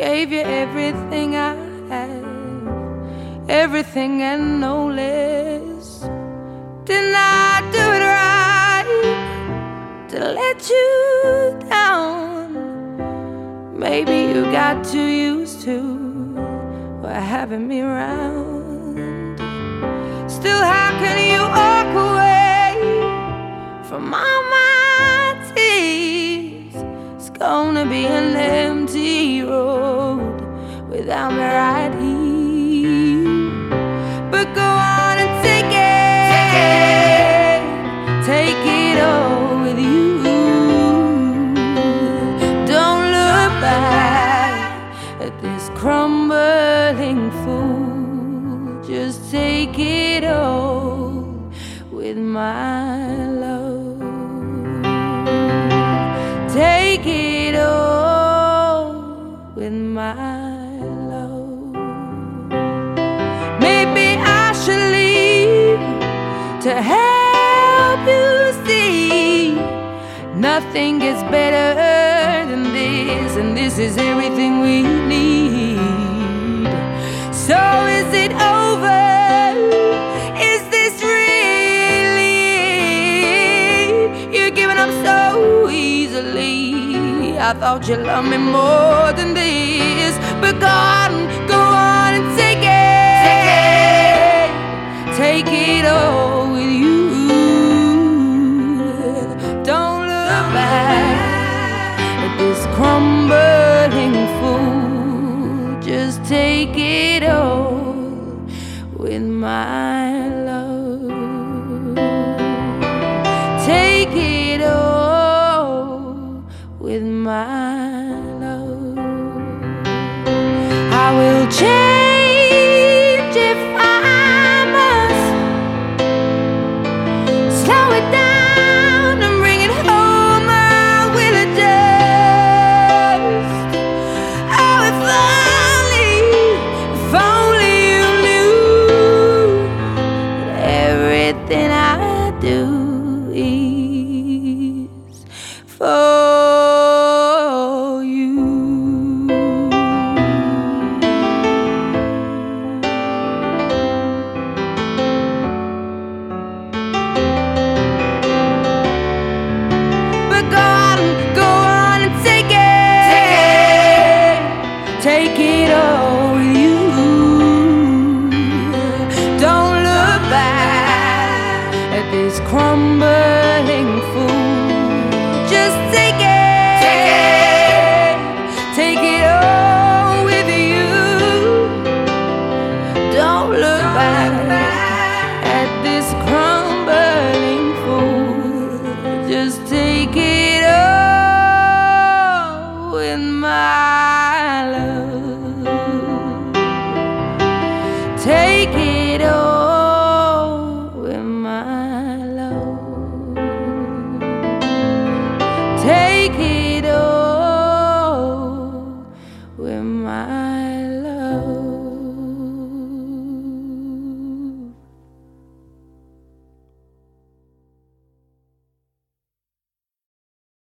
Gave you everything I have, everything and no less. Didn't I do it right to let you down? Maybe you got too used to having me around. Still, how can you walk away from all my tears? It's gonna be an empty road without me right here. But go on and take it all with you. Don't look back at this crumbling fool. Just take it all with my love. Take it all with my love. Maybe I should leave to help you see nothing gets better than this, and this is everything we need. So is it over? Is this really? You're giving up so easily. I thought you loved me more than this. But go on and take it. Take it all with you. Don't look back at this crumbling fool. Just take it all with my love. Take it all with my love. I will change if I must. Slow it down and bring it home. I will adjust. Oh, if only you knew that everything I do is for you. But go on and take it. Take it all with you. Don't look back at this crumbling fool. Just take it. Take it all with you. Don't look back.